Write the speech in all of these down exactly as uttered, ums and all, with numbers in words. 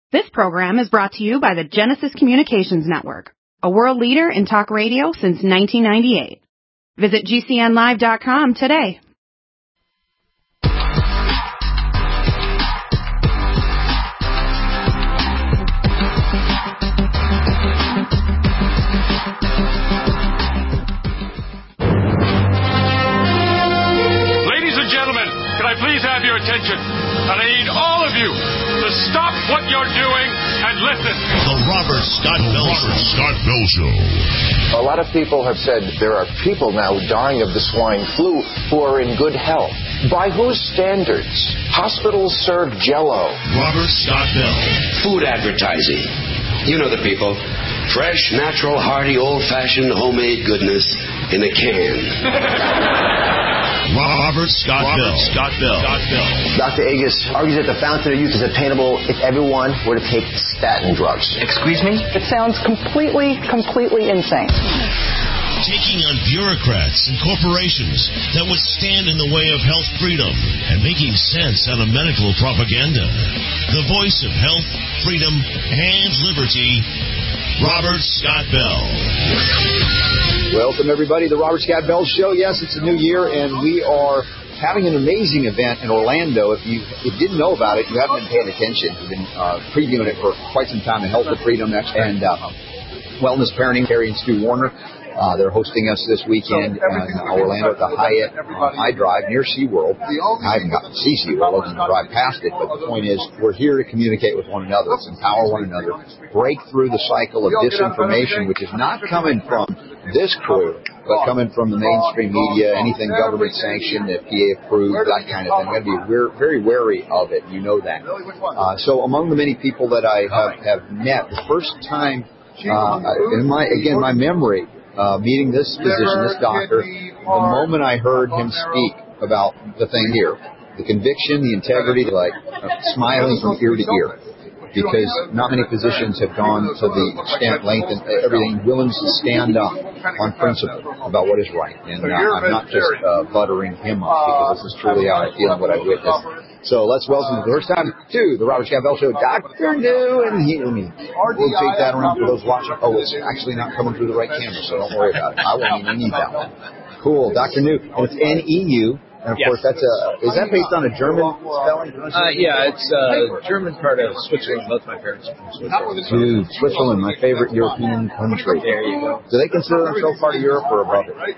This program is brought to you by the Genesis Communications Network, a world leader in talk radio since nineteen ninety-eight. Visit G C N live dot com today. Ladies and gentlemen, can I please have your attention? And I need all of you to stop what you're doing and listen. The Robert Scott Bell Show. Scott Bell Show. A lot of people have said there are people now dying of the swine flu who are in good health. By whose standards? Hospitals serve Jell-O. Robert Scott Bell. Food advertising. You know the people. Fresh, natural, hearty, old-fashioned, homemade goodness in a can. Robert Scott Robert Bell. Scott Bell. Scott Bell. Doctor Agus argues that the fountain of youth is attainable if everyone were to take statin drugs. Excuse me? It sounds completely, completely insane. Taking on bureaucrats and corporations that would stand in the way of health freedom and making sense out of medical propaganda. The voice of health, freedom, and liberty, Robert Scott Bell. Welcome, everybody, to the Robert Scott Bell Show. Yes, it's a new year, and we are having an amazing event in Orlando. If you, if you didn't know about it, you haven't been paying attention. We've been uh, previewing it for quite some time, the Health for Freedom and uh, Wellness Parenting, Terry and Stu Warner. Uh, they're hosting us this weekend in Orlando at the Hyatt uh, iDrive near SeaWorld. I haven't gotten to see SeaWorld. I didn't drive past it, but the point is we're here to communicate with one another. Let's empower one another. Break through the cycle of disinformation, which is not coming from this crew, but coming from the mainstream media, anything government sanctioned, F D A approved, that kind of thing. We've got to be we're very wary of it. You know that. Uh, so among the many people that I have, have met, the first time, uh, in my again, my memory, Uh, meeting this physician, this doctor, the moment I heard him speak about the thing here, the conviction, the integrity, like uh, smiling from ear to ear, because not many physicians have gone to the extent, length, and everything, willing to stand up on principle about what is right. And uh, I'm not just uh, buttering him up, because this is truly how I feel and what I witnessed. So let's welcome for the first time to the Robert Scott Bell Show, Doctor New and Heal Me. We'll take that around for those watching. Oh, it's actually not coming through the right camera, so don't worry about it. I won't even need that one. Cool, Doctor New. And it's N E U. And, of yes. course, that's a, is that based on a German spelling? Uh, yeah, it's a German part of Switzerland. Both my parents are from Switzerland. Dude, Switzerland, my favorite European country. There you go. Do they consider themselves part of Europe or above it?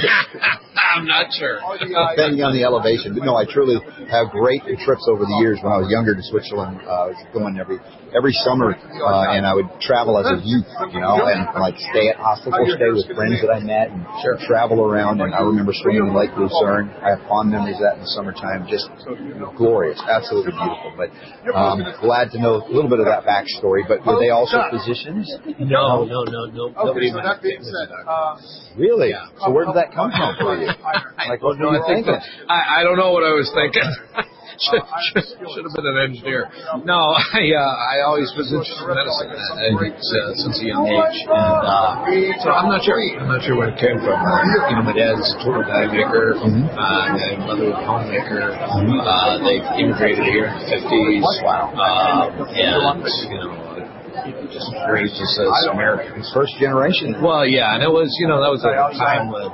I'm not sure. Depending on the elevation. But no, I truly have great trips over the years. When I was younger to Switzerland, uh, I was going every every summer, uh, and I would travel as a youth, you know, and like stay at hospital stay with friends that I met and sure. travel around. And I remember swimming in Lake Lucerne. I have fond memories of that in the summertime. Just glorious, absolutely beautiful. But um, glad to know a little bit of that backstory. But were they also physicians? No, no, no, no. Nobody in my family was a doctor. Really? So where did that come from for you? Like, what no, were you I think thinking? that, I, I don't know what I was thinking. should, should, should have been an engineer. No, I uh, I always was interested in medicine uh, uh, since a young age, and uh, so I'm not sure. I'm not sure where it came from. You know, my dad's a tool die maker. Mm-hmm. Uh, my mother was a homemaker. Mm-hmm. Uh, they immigrated here in the fifties. Wow. Uh, and you know. Just raised us as Americans. First generation. Well, yeah, and it was, you know, that was at a time when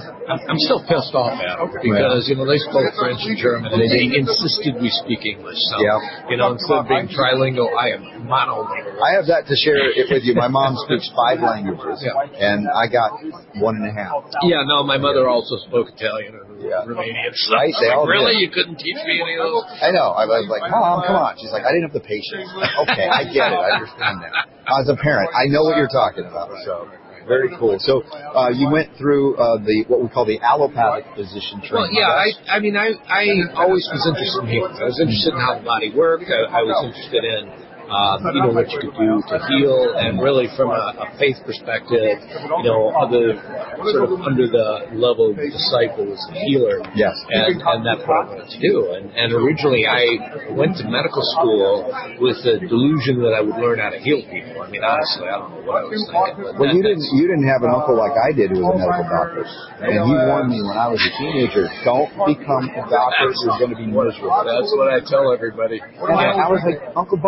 I'm still pissed off at them because, you know, they spoke French and German and they insisted we speak English. So, yeah. you know, instead of being trilingual, I am monolingual. I have that to share it with you. My mom speaks five languages, yeah. and I got one and a half. Yeah, no, my mother also spoke Italian and yeah. Romanian. So right? They like, really? Did. You couldn't teach me any of those? I know. I was like, Mom, come on. She's like, I didn't have the patience. Okay, I get it. I understand that. As a parent, I know what you're talking about. So. Very cool. So uh, you went through uh, the what we call the allopathic physician training. Well, yeah, I, I mean, I, I always was interested in healing. I was interested in how the body worked. I, I was interested in, um, you know, what you could do to heal, and really from a, a faith perspective, you know, other sort of under the level of disciple was a healer. Yes. And, and that's what I wanted to do. And, and originally I went to medical school with the delusion that I would learn how to heal people. I mean, honestly, I don't know what I was thinking. But well, you didn't you didn't have an uncle like I did who was a medical doctor. And he warned me when I was a teenager, don't become a doctor, you're going to be miserable. That's what I tell everybody. And I was like, Uncle Bob, you're a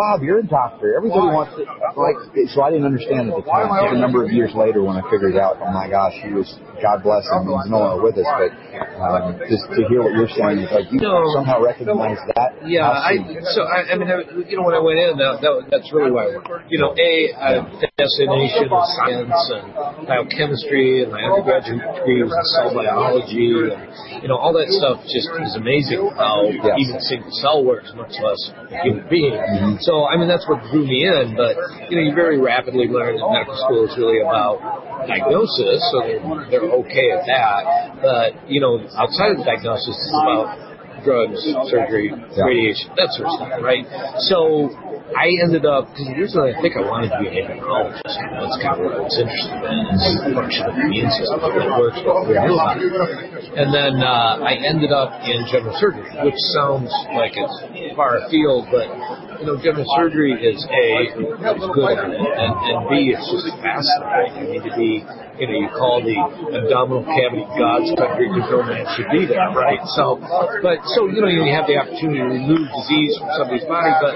doctor. Everybody wants to, like, so I didn't understand at the time. It took a number of years later when I figured out, oh my gosh, he was, God bless him, he's no longer with us, but um, just to hear what you're saying is like, you no. somehow recognize that. Yeah, I, so I, I mean, I, you know, when I went in, that, that, that's really why I went. You know, A, I had a fascination with science and biochemistry, and my undergraduate degree was in cell biology, and, you know, all that stuff just is amazing how yes. even single cell works, much less a human being. Mm-hmm. So, I mean, that's what drew me in, but, you know, you very rapidly learn that medical school is really about diagnosis, so they're, they're okay at that, but, you know, outside of the diagnosis, it's about drugs, surgery, yeah. radiation, that sort of stuff, right? So I ended up, because originally I think I wanted to be an endocrinologist. You know, that's kind of what I was interested in, is the function of the immune system, how it works, what we knew about it. And then uh, I ended up in general surgery, which sounds like it's far afield, but you know, general surgery is A, is good at it, and, and B, it's just fascinating. You need to be, you know, you call the abdominal cavity God's country because no man should be there, right? So, but, so, you know, you have the opportunity to remove disease from somebody's body, but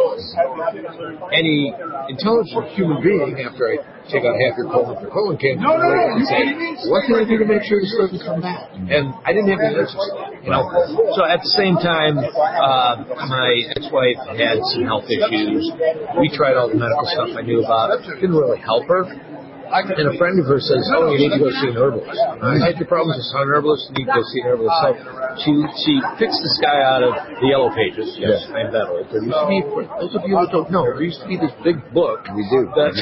any intelligent human being, after I take out half your colon for colon cancer, no, no, no, can say, what can I do to make sure this doesn't come back? And I didn't have the answers, you know. So at the same time, uh, my ex-wife had some health issues. We tried all the medical stuff I knew about. It didn't really help her. And a friend of hers says, oh, you need to go see an herbalist. I had your problems with an herbalist, you need to go see an herbalist. So she she picks this guy out of the Yellow Pages. Yes, yeah. I'm that old. There used to be, for those of you who don't know, there used to be this big book. We do. That,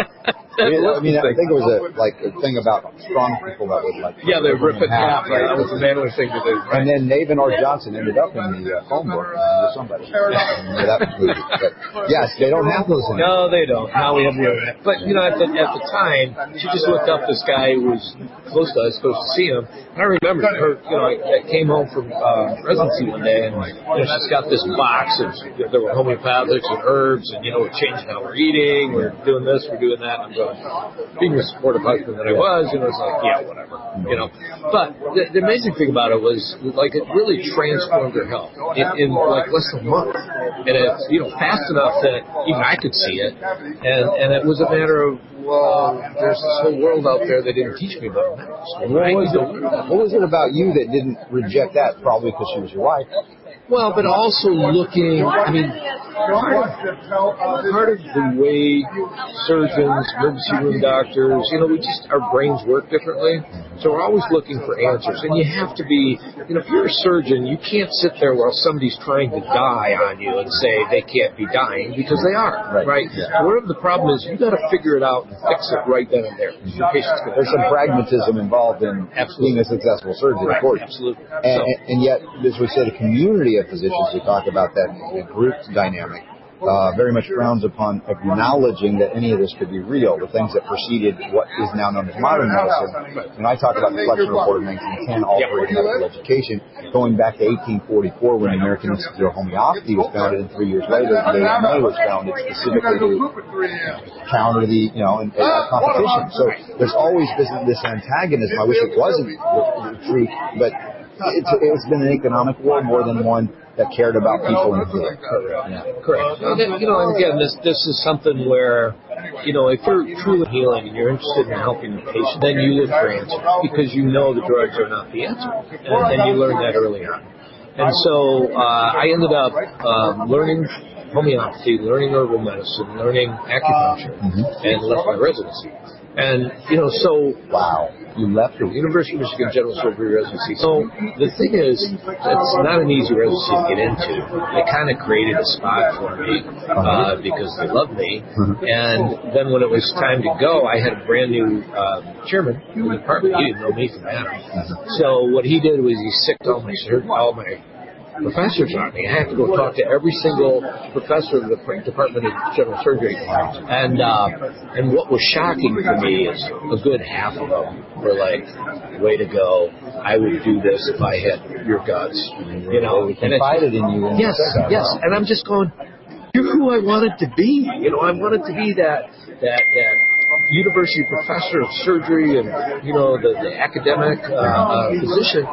I mean, I, mean, I think it was a like a thing about strong people that would like. Yeah, they rip it in half. Right? That was the manly thing to do. Right? And then Nave and Art Johnson ended up in the uh, phone book with somebody. that movie. But yes, they don't have those No, anymore. they don't. Now we have the internet. But you know, at the at the time, she just looked up this guy who was close to us, supposed to see him. And I remember her. You know, I, I came home from uh, residency one day, and you know, she's got this box of there were homeopathics and herbs, and you know, we're changing how we're eating, we're doing this, we're doing that. I'm going. Being a supportive husband that I was, you know, it's like, yeah, whatever, you know. But the, the amazing thing about it was, like, it really transformed her health in, in like less than a month, and it's, you know, fast enough that even I could see it, and and it was a matter of, well, there's this whole world out there that didn't teach me about medical school. What was it, what was it about you that didn't reject that? Probably because she was your wife. Well, but also looking, I mean, part of, part of the way surgeons, emergency room doctors, you know, we just, our brains work differently. So we're always looking for answers. And you have to be, you know, if you're a surgeon, you can't sit there while somebody's trying to die on you and say they can't be dying because they are, right? right? Yeah. So whatever the problem is, you've got to figure it out and fix it right then and there. Your patient's There's some pragmatism involved in absolutely. being a successful surgeon, right. of course. Absolutely. And, so. and, and yet, as we said, a community of physicians, we talk about that the group dynamic, uh, very much frowns upon acknowledging that any of this could be real, the things that preceded what is now known as modern medicine. And I talk about the Fletcher Report of nineteen ten, altering medical education, going back to eighteen forty-four when the American Institute of Homeopathy was founded, and three years later the A M A was founded specifically to counter the, you know, and, uh, competition. So there's always this, this antagonism. I wish it wasn't true, but it's, it's been an economic war more than one that cared about people in the field. Correct. Yeah. Correct. You know, and again, this this is something where, you know, if you're truly healing and you're interested in helping the patient, then you look for answers because you know the drugs are not the answer, and, and you learn that early on. And so uh, I ended up um, learning homeopathy, learning herbal medicine, learning acupuncture, mm-hmm. and left my residency. And, you know, so... Wow. You left the University of Michigan General Surgery residency. So the thing is, it's not an easy residency to get into. They kind of created a spot for me uh, because they loved me. Mm-hmm. And then when it was time to go, I had a brand new uh, chairman in the department. He didn't know me from Adam. Mm-hmm. So what he did was he sicked all my all my professors on me. I have to go talk to every single professor of the Department of General Surgery. And uh, and what was shocking for me is a good half of them were like, way to go. I would do this if I had your guts. You know, they confided in you. Yes, yes. And I'm just going, you're who I wanted to be. You know, I wanted to be that that that university professor of surgery and, you know, the, the academic uh, uh, physician.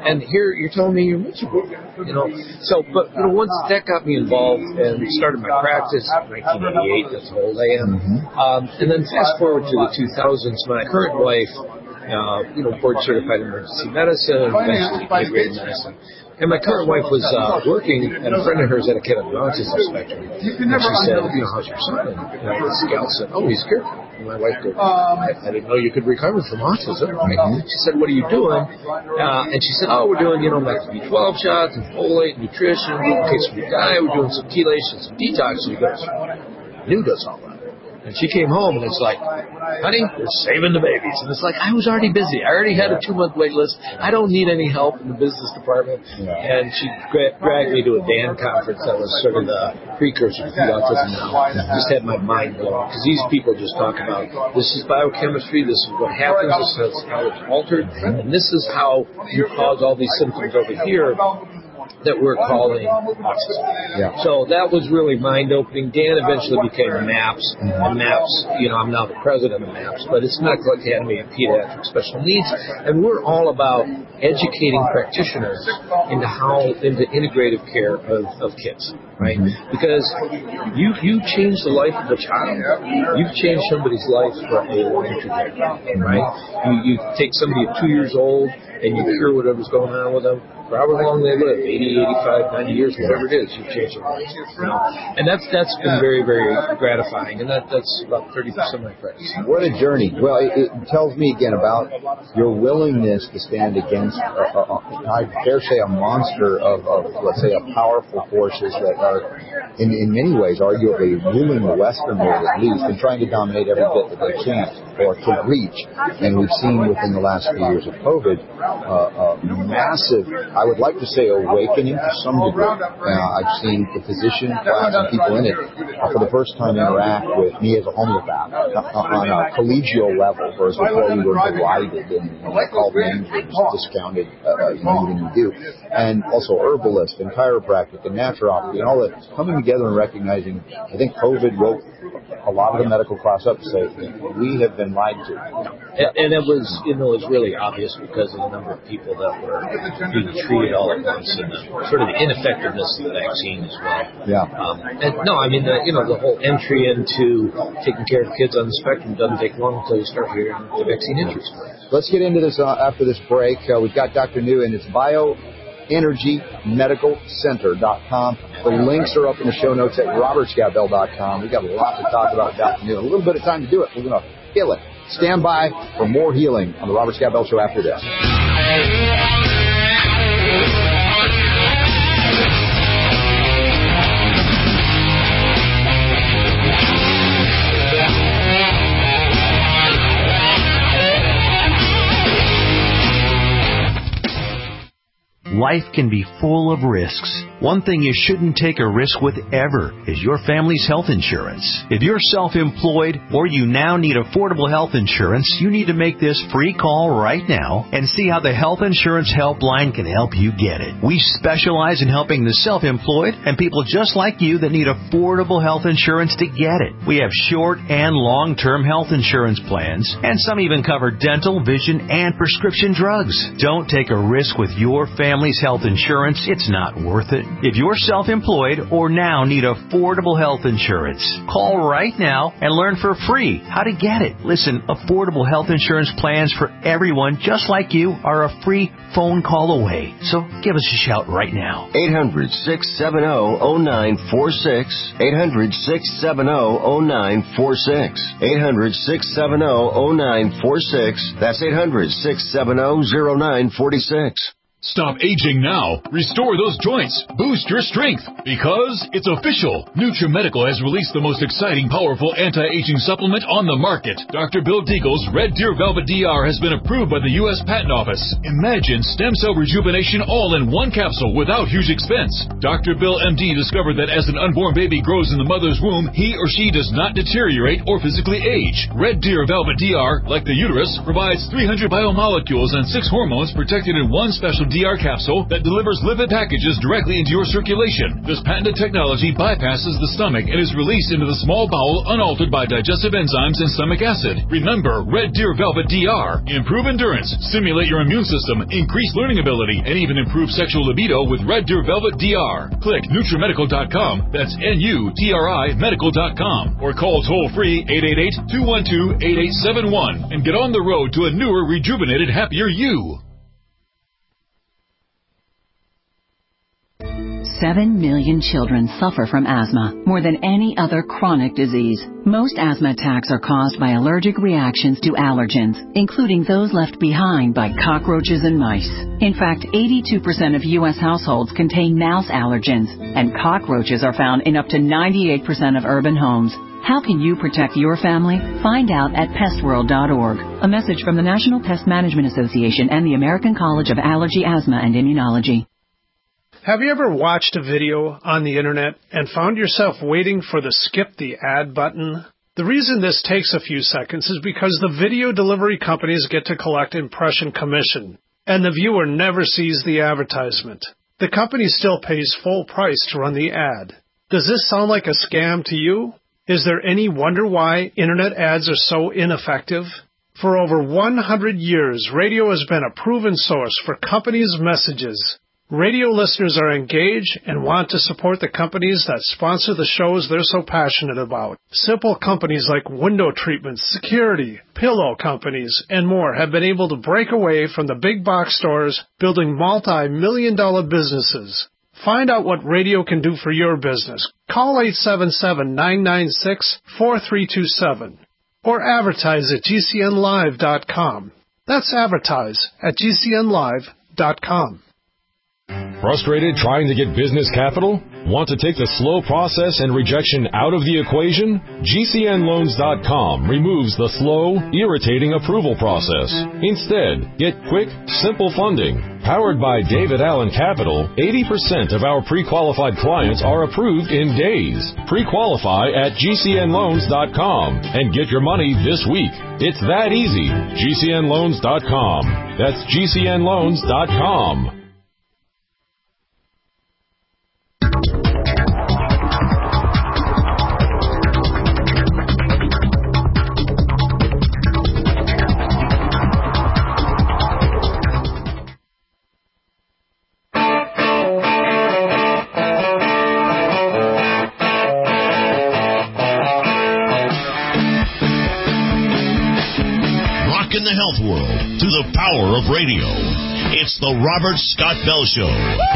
And here you're telling me you're miserable, you know. So, but you know, once that got me involved and started my practice in nineteen eighty-eight, that's how old I am. Mm-hmm. Um, and then fast forward to the two thousands, my current wife, uh, you know, board certified in emergency medicine, eventually integrated medicine. And my current wife was uh, working, and a friend of hers had a kid on the autism spectrum. And she said, you know, how's your son? And you know, this gal said, oh, he's scared. And my wife goes, I, I didn't know you could recover from autism. Right? She said, what are you doing? Uh, and she said, oh, we're doing, you know, like B twelve shots and folate, nutrition, in case we die. We're doing some chelation, some detox. And he goes, New does all that. And she came home, and it's like, honey, we're saving the babies. And it's like, I was already busy. I already had a two-month wait list. I don't need any help in the business department. Yeah. And she gra- dragged me to a D A N conference that was sort of the precursor to Autism Now. Just had my mind blown. Because these people just talk about, this is biochemistry, this is what happens, this is how it's altered, and this is how you cause all these symptoms over here that we're calling autism. Yeah. So that was really mind-opening. Dan eventually became MAPS, and MAPS, you know, I'm now the president of MAPS, but it's Medical Academy of Pediatric Special Needs, and we're all about educating practitioners into how, into integrative care of, of kids, right? Mm-hmm. Because you you change the life of a child. You've changed somebody's life for a long trajectory, right? You, you take somebody at two years old, and you cure whatever's going on with them. However long they live, eighty, eighty-five, ninety years, whatever it is, you've changed their life. You know? And that's that's been very, very gratifying, and that that's about thirty percent of my practice. What a journey. Well, it, it tells me again about your willingness to stand against, a, a, a, I dare say, a monster of, of, let's say, of powerful forces that are, in, in many ways, arguably ruling the Western world at least, and trying to dominate every bit that they can or to reach. And we've seen within the last few years of COVID, uh, a massive, I would like to say, awakening to some degree. Uh, I've seen the physician class and people in it uh, for the first time interact with me as a homeopath uh, on a collegial level, whereas before we were derided and you know, called names or just discounted uh, you know, everything we do. And also herbalist and chiropractic and naturopathy and all that coming together and recognizing, I think COVID woke a lot of the medical class up to say, we have been lied to. And, and it was, you know, it was really obvious because of the number of people that were being treated all at once and the, sort of the ineffectiveness of the vaccine as well. Yeah. Um, and no, I mean, the, you know, the whole entry into taking care of kids on the spectrum doesn't take long until you start hearing the vaccine interest. Let's get into this uh, after this break. Uh, we've got Doctor New, and it's bio energy medical center dot com. The links are up in the show notes at robert scott bell dot com. We've got a lot to talk about Doctor New. A little bit of time to do it. We're going to heal it. Stand by for more healing on the Robert Scott Bell Show after this. Life can be full of risks. One thing you shouldn't take a risk with ever is your family's health insurance. If you're self-employed or you now need affordable health insurance, you need to make this free call right now and see how the Health Insurance Helpline can help you get it. We specialize in helping the self-employed and people just like you that need affordable health insurance to get it. We have short and long-term health insurance plans, and some even cover dental, vision, and prescription drugs. Don't take a risk with your family's health insurance. It's not worth it. If you're self-employed or now need affordable health insurance, call right now and learn for free how to get it. Listen, affordable health insurance plans for everyone just like you are a free phone call away. So give us a shout right now. eight hundred, six seven zero, zero nine four six. eight hundred, six seven zero, zero nine four six. eight hundred, six seven zero, zero nine four six. That's eight hundred, six seven zero, zero nine four six. Stop aging now. Restore those joints. Boost your strength. Because it's official. NutriMedical has released the most exciting, powerful anti-aging supplement on the market. Doctor Bill Deagle's Red Deer Velvet D R has been approved by the U S Patent Office. Imagine stem cell rejuvenation all in one capsule without huge expense. Doctor Bill M D discovered that as an unborn baby grows in the mother's womb, he or she does not deteriorate or physically age. Red Deer Velvet D R, like the uterus, provides three hundred biomolecules and six hormones protected in one special D R capsule that delivers lipid packages directly into your circulation. This patented technology bypasses the stomach and is released into the small bowel unaltered by digestive enzymes and stomach acid. Remember, Red Deer Velvet D R. Improve endurance, stimulate your immune system, increase learning ability, and even improve sexual libido with Red Deer Velvet D R. Click Nutrimedical dot com. That's N U T R I medical dot com. Or call toll-free eight eight eight, two one two, eight eight seven one and get on the road to a newer, rejuvenated, happier you. Seven million children suffer from asthma, more than any other chronic disease. Most asthma attacks are caused by allergic reactions to allergens, including those left behind by cockroaches and mice. In fact, eighty-two percent of U S households contain mouse allergens, and cockroaches are found in up to ninety-eight percent of urban homes. How can you protect your family? Find out at pest world dot org. A message from the National Pest Management Association and the American College of Allergy, Asthma, and Immunology. Have you ever watched a video on the internet and found yourself waiting for the skip the ad button? The reason this takes a few seconds is because the video delivery companies get to collect impression commission, and the viewer never sees the advertisement. The company still pays full price to run the ad. Does this sound like a scam to you? Is there any wonder why internet ads are so ineffective? For over one hundred years, radio has been a proven source for companies' messages. Radio listeners are engaged and want to support the companies that sponsor the shows they're so passionate about. Simple companies like window treatments, security, pillow companies, and more have been able to break away from the big box stores, building multi-million dollar businesses. Find out what radio can do for your business. Call eight seven seven, nine nine six, four three two seven or advertise at G C N live dot com. That's advertise at G C N live dot com. Frustrated trying to get business capital? Want to take the slow process and rejection out of the equation? G C N loans dot com removes the slow, irritating approval process. Instead, get quick, simple funding. Powered by David Allen Capital, eighty percent of our pre-qualified clients are approved in days. Pre-qualify at G C N loans dot com and get your money this week. It's that easy. G C N loans dot com. That's G C N loans dot com. In the health world to the power of radio. It's the Robert Scott Bell Show.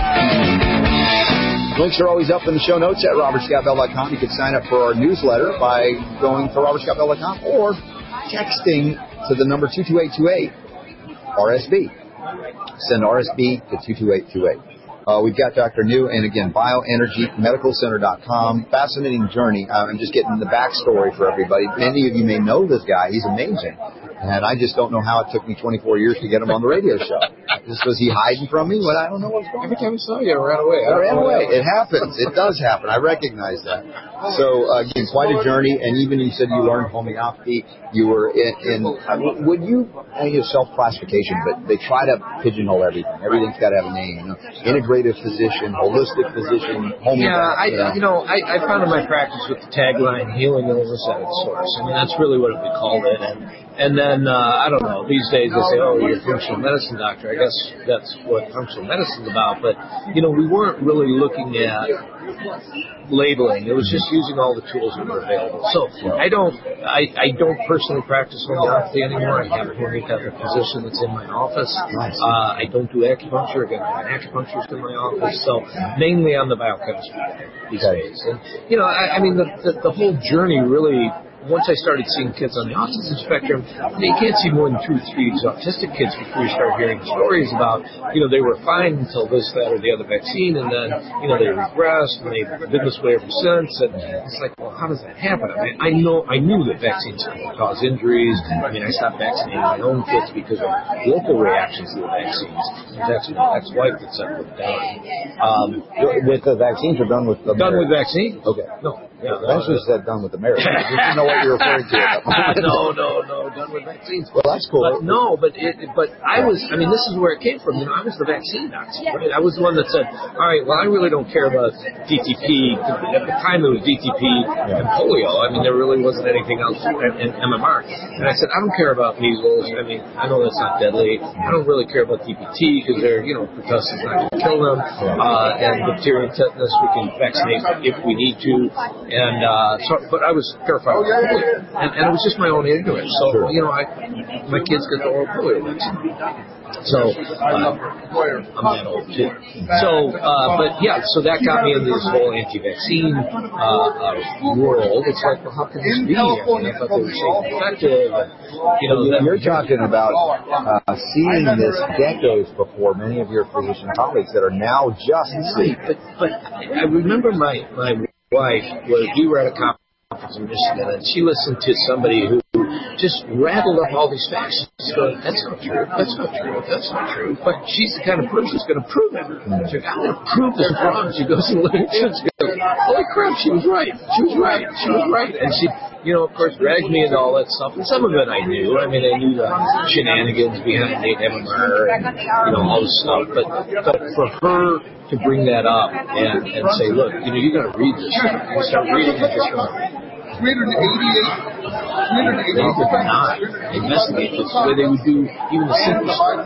Links are always up in the show notes at robert scott bell dot com. You can sign up for our newsletter by going to robert scott bell dot com or texting to the number two two eight two eight, R S B. Send R S B to two two eight two eight. Uh, we've got Doctor New, and again, bioenergy medical center dot com. Fascinating journey. Uh, I'm just getting the backstory for everybody. Many of you may know this guy. He's amazing. And I just don't know how it took me twenty-four years to get him on the radio show. Just was he hiding from me? Well, I don't know what's going on. Every time I saw you, I ran away. I ran away. It happens. It does happen. I recognize that. So, uh, again, quite a journey. And even you said you learned homeopathy. You were in, in uh, would you, I think it's self-classification, but they try to pigeonhole everything. Everything's got to have a name. You know, integrative physician, holistic physician, homeopathy. Yeah, I, you know, you know I, I found in my practice with the tagline, healing illness at its source. I mean, that's really what we called it. And, and then, uh, I don't know, these days they say, oh, you're a functional medicine doctor. I guess that's what functional medicine's about. But, you know, we weren't really looking at labeling. It was just using all the tools that were available. So I don't, I, I don't personally practice homeopathy anymore. I have a homeopathic physician that's in my office. Uh, I don't do acupuncture. Again, I have an acupuncturist in my office. So mainly on the biochemistry these days. And, you know, I, I mean, the, the, the whole journey really, once I started seeing kids on the autism spectrum, you can't see more than two or three autistic kids before you start hearing stories about, you know, they were fine until this, that, or the other vaccine, and then, you know, they regressed, and they've been this way ever since. And it's like, well, how does that happen? I mean, I know, I knew that vaccines could cause injuries. I mean, I stopped vaccinating my own kids because of local reactions to the vaccines. That's my ex-wife that set them down. Um, with the vaccines or done with the done with vaccines? Okay. No. Yeah, Eventually said done with the marriage. I didn't know what you were referring to. At that moment. no, no, no, done with vaccines. Well, that's cool. But no, but it, but I was, I mean, this is where it came from. You know, I was the vaccine Nazi, right? I was the one that said, all right, well, I really don't care about D T P. At the time, it was D T P yeah. and polio. I mean, there really wasn't anything else, and, and M M R. And I said, I don't care about measles. I mean, I know that's not deadly. I don't really care about D P T because they're, you know, pertussis not going to kill them. Uh, and diphtheria and tetanus, we can vaccinate if we need to. And uh, so, but I was terrified of polio, and, and it was just my own ignorance. So, you know, I, my kids get the oral polio vaccine. So, uh, I'm that old too. So, uh, but yeah, so that got me into this whole anti-vaccine uh, uh, world. It's like, well, how can this be? I mean, I thought they were safe and effective. And, you know, that, you're talking about uh, seeing this decades before many of your physician colleagues that are now just right. But, but I remember my my wife was we were at a conference in Michigan, and she listened to somebody who just rattled up all these facts. She's going, that's not true, that's not true, that's not true. But she's the kind of person who's going to prove it. She's like, I'm going to prove this wrong. She goes to the literature and she goes, holy crap, she was right. She was right. She was right. And she, you know, of course, dragged me into all that stuff. And some of it I knew. I mean, I knew the shenanigans behind the M M R and, you know, all this stuff. But, but for her to bring that up and, and say, look, you know, you got to read this stuff. You start reading it, just going, three hundred eighty-eight They did not investigate this the way they would do even the simplest stuff.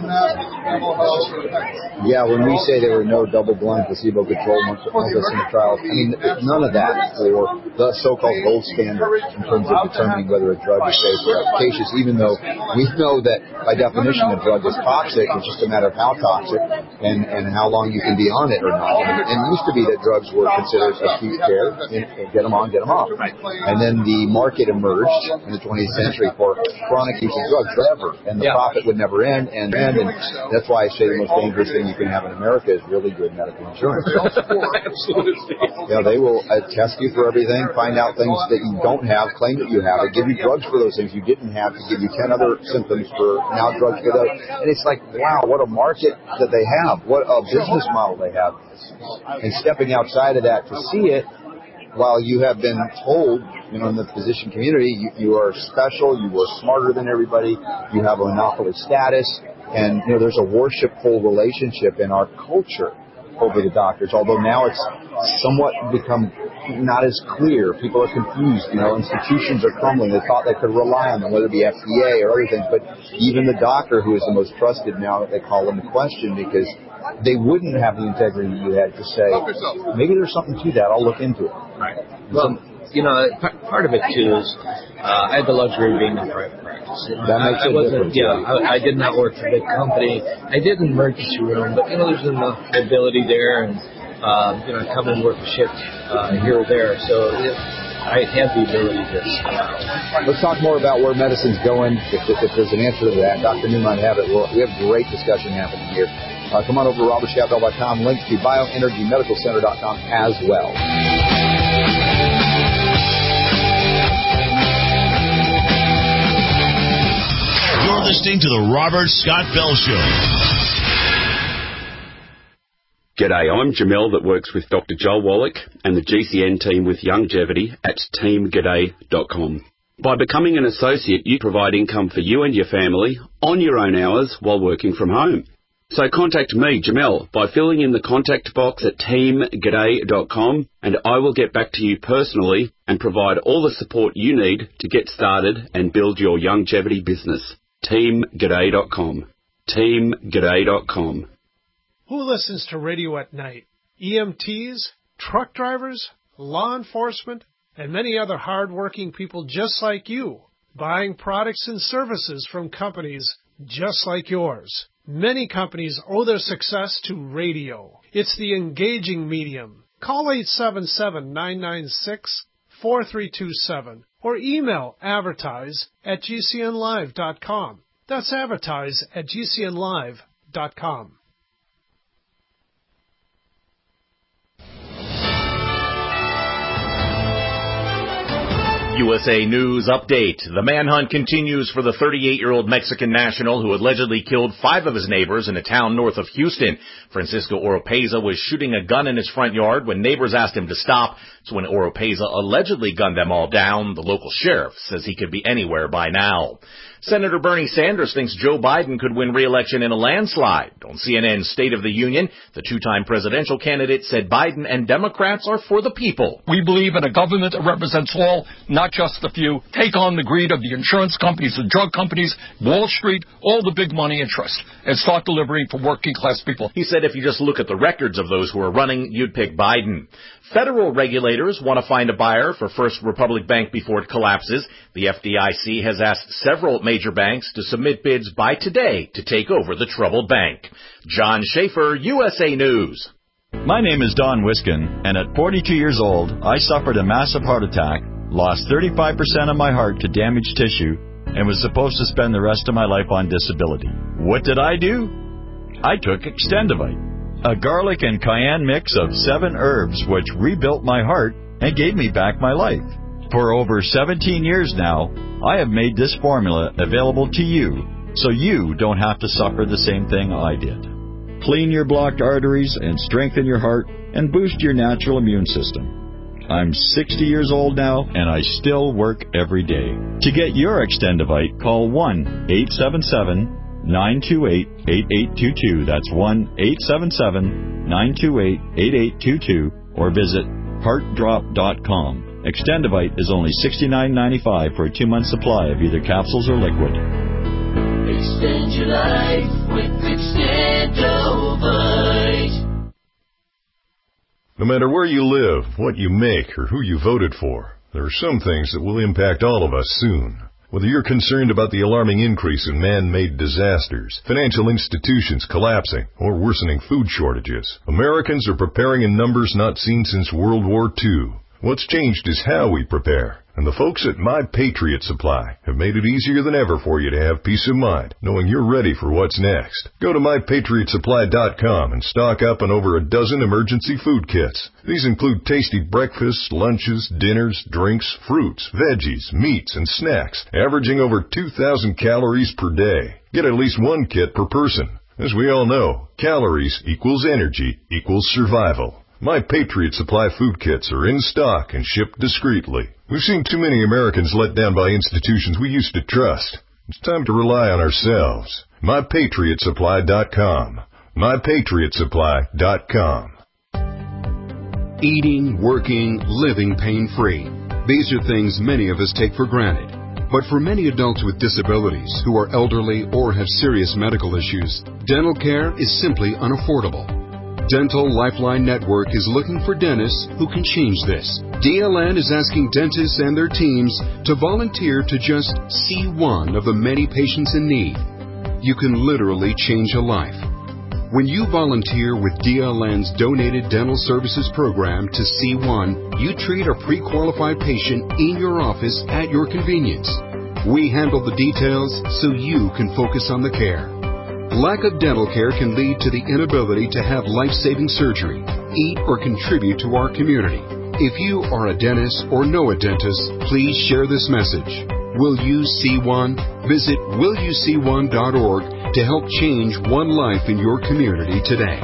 Yeah, when we say there were no double-blind placebo-controlled multicenter trials, I mean, none of that for the so-called gold standard in terms of determining whether a drug is safe or efficacious, even though we know that by definition a drug is toxic. It's just a matter of how toxic and, and how long you can be on it or not. And it used to be that drugs were considered acute care, and get them on, get them off. And then the market emerged in the twentieth century for chronic use of drugs forever, and the yeah. profit would never end and end. And that's why I say the most dangerous thing you can have in America is really good medical insurance. Absolutely. Yeah, they will uh, test you for everything, find out things that you don't have, claim that you have, they give you drugs for those things you didn't have, to give you ten other symptoms for now drugs for those. And it's like, wow, what a market that they have, what a business model they have. And stepping outside of that to see it, while you have been told, you know, in the physician community, you, you are special, you are smarter than everybody, you have a monopoly status, and, you know, there's a worshipful relationship in our culture over the doctors, although now it's somewhat become not as clear. People are confused, you know, institutions are crumbling. They thought they could rely on them, whether it be F D A or other things, but even the doctor who is the most trusted now, they call into question because they wouldn't have the integrity you had to say, maybe there's something to that, I'll look into it. Right. Well, you know, part of it, too, is uh, I had the luxury of being in private practice. That makes I, I a wasn't, difference. Yeah, I, I did not work for a big company. I did an emergency room, but, you know, there's enough mobility there, and, uh, you know, I come and work a shift uh, here or there, so it, I have the ability to uh, Let's talk more about where medicine's going. If, if there's an answer to that, Doctor New might have it. We'll, we have great discussion happening here. Uh, come on over to robert schaffel dot com, link to bioenergy medical center dot com as well. You're listening to the Robert Scott Bell Show. G'day, I'm Jamel that works with Doctor Joel Wallach and the G C N team with Longevity at team g'day dot com. By becoming an associate, you provide income for you and your family on your own hours while working from home. So contact me, Jamel, by filling in the contact box at team g'day dot com, and I will get back to you personally and provide all the support you need to get started and build your longevity business. team g'day dot com. team g'day dot com. Who listens to radio at night? E M Ts, truck drivers, law enforcement, and many other hard-working people just like you, buying products and services from companies just like yours. Many companies owe their success to radio. It's the engaging medium. Call eight seven seven, nine nine six, four three two seven or email advertise at g c n live dot com. That's advertise at g c n live dot com. U S A News Update. The manhunt continues for the thirty-eight-year-old Mexican national who allegedly killed five of his neighbors in a town north of Houston. Francisco Oropeza was shooting a gun in his front yard when neighbors asked him to stop. So when Oropeza allegedly gunned them all down, the local sheriff says he could be anywhere by now. Senator Bernie Sanders thinks Joe Biden could win re-election in a landslide. On C N N's State of the Union, the two-time presidential candidate said Biden and Democrats are for the people. We believe in a government that represents all, not just the few. Take on the greed of the insurance companies, the drug companies, Wall Street, all the big money interests, and start delivering for working-class people. He said if you just look at the records of those who are running, you'd pick Biden. Federal regulators want to find a buyer for First Republic Bank before it collapses. The F D I C has asked several major banks to submit bids by today to take over the troubled bank. John Schaefer, U S A News. My name is Don Wiskin, and at forty-two years old, I suffered a massive heart attack, lost thirty-five percent of my heart to damaged tissue, and was supposed to spend the rest of my life on disability. What did I do? I took Extendivite, a garlic and cayenne mix of seven herbs which rebuilt my heart and gave me back my life. For over seventeen years now, I have made this formula available to you, so you don't have to suffer the same thing I did. Clean your blocked arteries and strengthen your heart and boost your natural immune system. I'm sixty years old now, and I still work every day. To get your Extendivite, call one eight seven seven, nine two eight, eight eight two two. That's one eight seven seven, nine two eight, eight eight two two, or visit heart drop dot com. Extendivite is only sixty-nine ninety-five for a two-month supply of either capsules or liquid. Extend your life with Extendivite. No matter where you live, what you make, or who you voted for, there are some things that will impact all of us soon. Whether you're concerned about the alarming increase in man-made disasters, financial institutions collapsing, or worsening food shortages, Americans are preparing in numbers not seen since World War Two. What's changed is how we prepare, and the folks at My Patriot Supply have made it easier than ever for you to have peace of mind, knowing you're ready for what's next. Go to my patriot supply dot com and stock up on over a dozen emergency food kits. These include tasty breakfasts, lunches, dinners, drinks, fruits, veggies, meats, and snacks, averaging over two thousand calories per day. Get at least one kit per person. As we all know, calories equals energy equals survival. My Patriot Supply food kits are in stock and shipped discreetly. We've seen too many Americans let down by institutions we used to trust. It's time to rely on ourselves. my patriot supply dot com. my patriot supply dot com. Eating, working, living pain-free. These are things many of us take for granted. But for many adults with disabilities who are elderly or have serious medical issues, dental care is simply unaffordable. Dental Lifeline Network is looking for dentists who can change this. D L N is asking dentists and their teams to volunteer to just see one of the many patients in need. You can literally change a life. When you volunteer with D L N's Donated Dental Services program to see one, you treat a pre-qualified patient in your office at your convenience. We handle the details so you can focus on the care. Lack of dental care can lead to the inability to have life-saving surgery, eat, or contribute to our community. If you are a dentist or know a dentist, please share this message. Will you see one? Visit will you see one dot org to help change one life in your community today.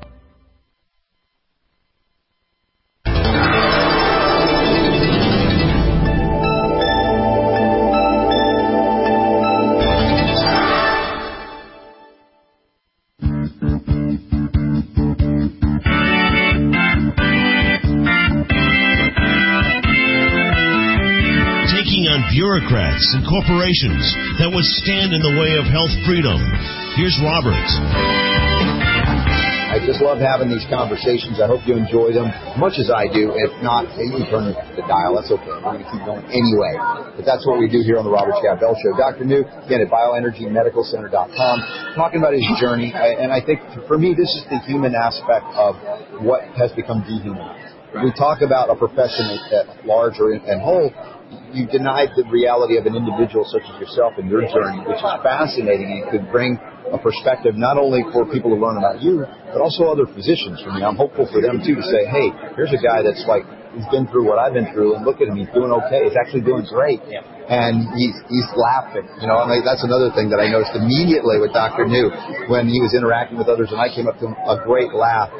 Bureaucrats and corporations that would stand in the way of health freedom. Here's Robert. I just love having these conversations. I hope you enjoy them as much as I do. If not, you can turn the dial. That's okay. We're going to keep going anyway. But that's what we do here on the Robert Scott Bell Show. Doctor New, again, at bioenergy medical center dot com, talking about his journey. And I think, for me, this is the human aspect of what has become dehumanized. Right. We talk about a profession at large or in, in whole. You denied the reality of an individual such as yourself and your journey, which is fascinating and could bring a perspective not only for people to learn about you, but also other physicians. For me, I'm hopeful for them, too, to say, hey, here's a guy that's like, he's been through what I've been through, and look at him, he's doing okay. He's actually doing great. Yeah. And he's he's laughing. You know, and that's another thing that I noticed immediately with Doctor New when he was interacting with others, and I came up to him, a great laugh. And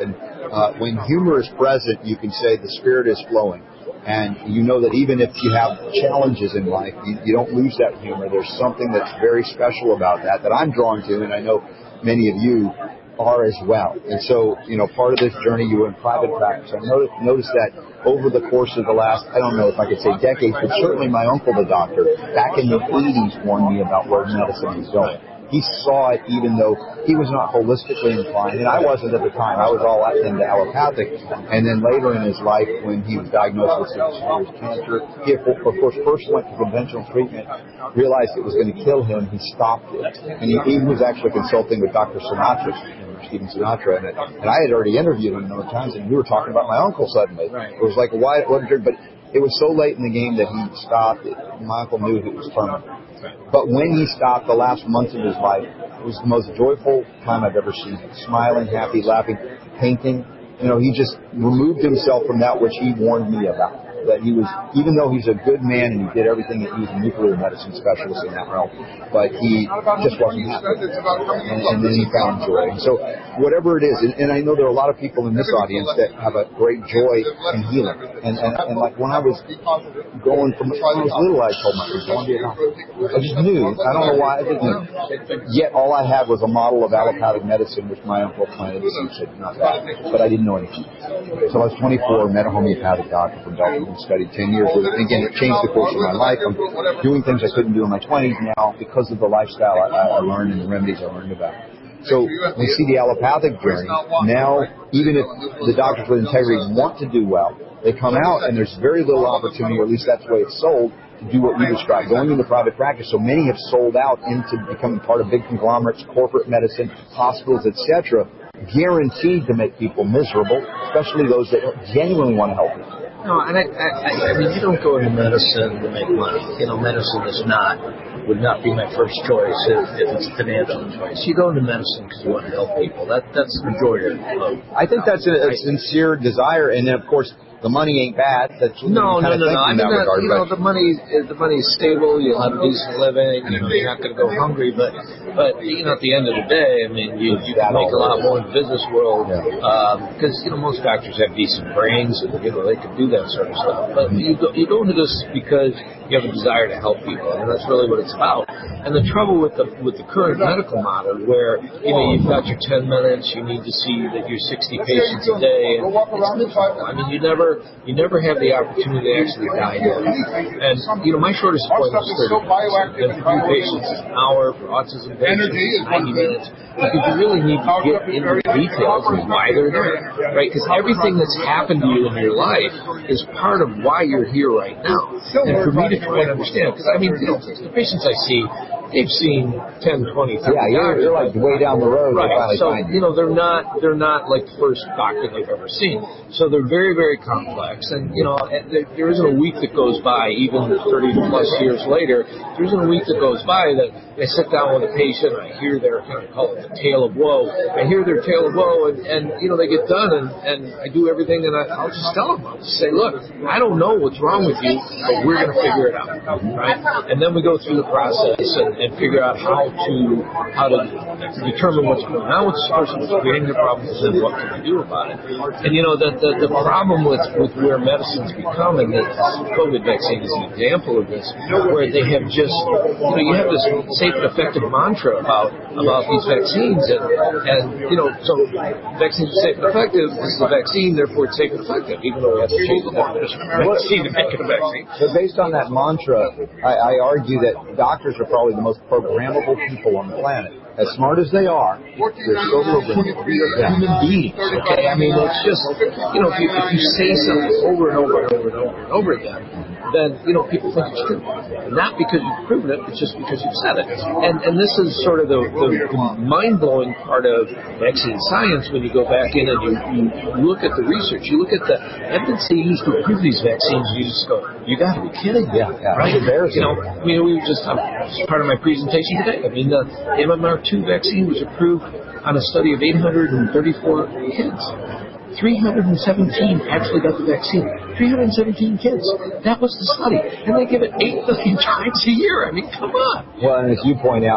uh, when humor is present, you can say the spirit is flowing. And you know that even if you have challenges in life, you, you don't lose that humor. There's something that's very special about that that I'm drawn to, and I know many of you are as well. And so, you know, part of this journey, you were in private practice. I noticed, noticed that over the course of the last, I don't know if I could say decades, but certainly my uncle, the doctor, back in the eighties warned me about where medicine was going. He saw it even though he was not holistically inclined, and I wasn't at the time. I was all into allopathic. And then later in his life, when he was diagnosed with serious cancer, he, of course, first went to conventional treatment, realized it was going to kill him. He stopped it. And he, he was actually consulting with Doctor Sinatra, Stephen Sinatra, and, and I had already interviewed him a number of times, and we were talking about my uncle suddenly. Right. It was like, why? What, but it was so late in the game that he stopped. My uncle knew it was permanent. But when he stopped, the last months of his life, it was the most joyful time I've ever seen. Smiling, happy, laughing, painting. You know, he just removed himself from that which he warned me about. That he was, even though he's a good man and he did everything, that he was a nuclear medicine specialist in that realm, but he just wasn't happy. And, and then he found joy. And so whatever it is, and, and I know there are a lot of people in this audience that have a great joy in healing. And, and, and like when I was going from, when I was little, I told my people, I want to be a doctor. I just knew. I don't know why I didn't know. Yet all I had was a model of allopathic medicine, which my uncle planted and said, not that. But I didn't know anything. So I was twenty-four, met a homeopathic doctor from Belgium. Studied ten years with it. Again, it changed the course of my life. I'm doing things I couldn't do in my twenties now because of the lifestyle I, I learned and the remedies I learned about. So we see the allopathic journey. Now, even if the doctors with integrity want to do well, they come out and there's very little opportunity, or at least that's the way it's sold, to do what you described, going into private practice. So many have sold out into becoming part of big conglomerates, corporate medicine, hospitals, et cetera, guaranteed to make people miserable, especially those that genuinely want to help people. No, and I, I, I mean, you don't go into medicine to make money. You know, medicine is not, would not be my first choice if, if it's a financial choice. You go into medicine because you want to help people. That That's the majority of it. I think that's a, a sincere desire, and then, of course, the money ain't bad. That's no, no, no, no. I mean, that, regard, you know, the money, the money is stable. You'll have a decent living. You know, you're not going to go hungry. But, but you know, at the end of the day, I mean, you, you can make a lot more in the business world because um, you know most doctors have decent brains and you know they can do that sort of stuff. But you go, you go into this because you have a desire to help people, and that's really what it's about. And the trouble with the with the current medical model, where you know you've got your ten minutes, you need to see that you're sixty patients a day, and it's miserable. I mean, you never. You never have the opportunity to actually dive in. And, you know, my shortest appointment is thirty minutes. And for new patients, it's an hour. For autism patients, it's ninety minutes. Because you really need to get into the details of why they're there, right? Because everything that's happened to you in your life is part of why you're here right now. And for me to try and understand, because, I mean, you know, the patients I see, they've seen ten, twenty, thirty Yeah, you're, you're like way down the road. Right. So, you know, they're not, they're not like the first doctor they've ever seen. So they're very, very complex. And, you know, there isn't a week that goes by, even thirty plus years later, there isn't a week that goes by that I sit down with a patient, I hear their, kind of call it the tale of woe. I hear their tale of woe, and, and you know, they get done, and, and I do everything, and I, I'll just tell them, I'll just say, look, I don't know what's wrong with you, but we're going to figure it out, right? And then we go through the process and, and figure out how to how to determine what's going on with this person, what's creating the problem, and then what can we do about it. And, you know, the, the, the problem with, with where medicine's become, and the COVID vaccine is an example of this, where they have just, you know, you have this safe and effective mantra about, about these vaccines, and, and, you know, so vaccines are safe and effective, this is a vaccine, therefore it's safe and effective, even though we have to change the definition of vaccine to make it a vaccine. But based on that mantra, I, I argue that doctors are probably the most programmable people on the planet. As smart as they are, they're so programmable. We are human beings, okay? I mean, it's just, you know, if you, if you say something over and over and over and over and over again, then, you know, people think it's true. Not because you've proven it, it's just because you've said it. And and this is sort of the, the, the mind-blowing part of vaccine science when you go back in and you, you look at the research, you look at the evidence they use to approve these vaccines, you just go, you got to be kidding me. Yeah, yeah. Right? You know, I mean, we were just, um, part of my presentation today, I mean, the M M R two vaccine was approved on a study of eight hundred thirty-four kids. three hundred seventeen actually got the vaccine. three hundred seventeen kids. That was the study. And they give it eight million times a year. I mean, come on. Well, and as you point out,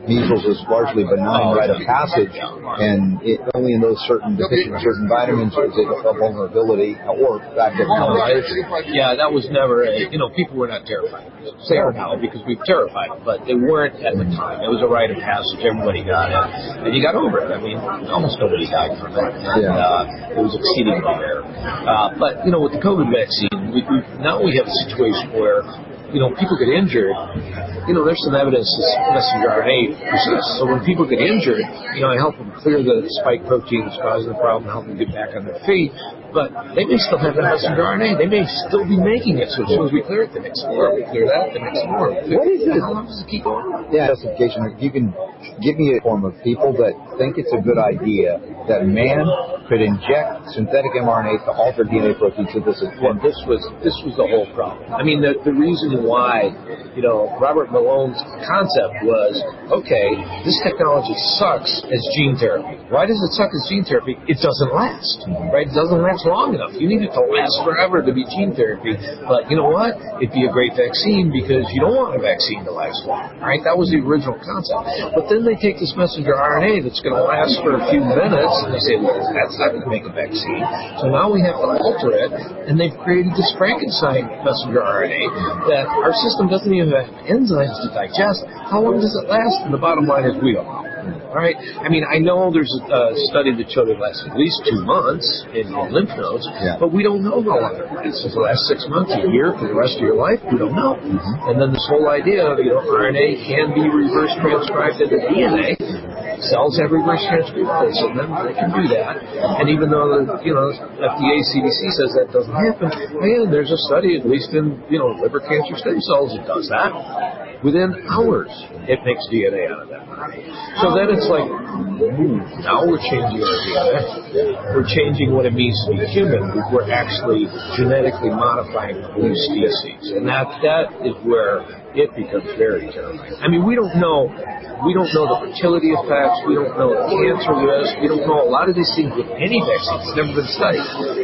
measles is largely benign rite of passage, and it, only in those certain deficient certain vitamins is it a vulnerability or fact of malnutrition. Yeah, that was never a, you know, people were not terrified. They are now because we've terrified them, but they weren't at the time. It was a rite of passage. Everybody got it, and you got over it. I mean, almost nobody died from it, and uh, it was exceedingly rare. Uh, but, you know, with the COVID vaccine, we, we, now we have a situation where, you know, people get injured. You know, there's some evidence that messenger R N A persists. So when people get injured, you know, I help them clear the spike protein that's causing the problem, help them get back on their feet. But they may still have that messenger R N A. They may still be making it. So as soon as we clear it, the next more. We clear that, the next more. What is it? How long does it keep going? Yeah, justification. You can give me a form of people that think it's a good idea that man could inject synthetic mRNA to alter D N A protein synthesis. Well, this was this was the whole problem. I mean, the, the reason why, you know, Robert Malone's concept was, okay, this technology sucks as gene therapy. Why does it suck as gene therapy? It doesn't last, right? It doesn't last long enough. You need it to last forever to be gene therapy. But you know what? It'd be a great vaccine because you don't want a vaccine to last long, right? That was the original concept. But then they take this messenger R N A that's going to last for a few minutes, and they say, well, that's not going to make a vaccine. So now we have to alter it, and they've created this Frankenstein messenger R N A that our system doesn't even have enzymes to digest. How long does it last? And the bottom line is we don't know. All right. I mean, I know there's a study that showed it lasts at least two months in your lymph nodes, yeah. but we don't know how long it lasts. Does it last six months, a year, for the rest of your life? We don't know. Mm-hmm. And then this whole idea of, you know, R N A can be reverse transcribed into D N A. Cells have reverse transcriptase, and then they can do that. And even though the, you know, F D A, C D C says that doesn't happen, again, there's a study, at least in, you know, liver cancer stem cells, it does that. Within hours, it makes D N A out of that. So then it's like, ooh, now we're changing our D N A. We're changing what it means to be human. We're actually genetically modifying a new species. And that that is where it becomes very terrifying. I mean, we don't know, we don't know the fertility effects. We don't know the cancer risk. We don't know a lot of these things with any vaccine. It's never been studied.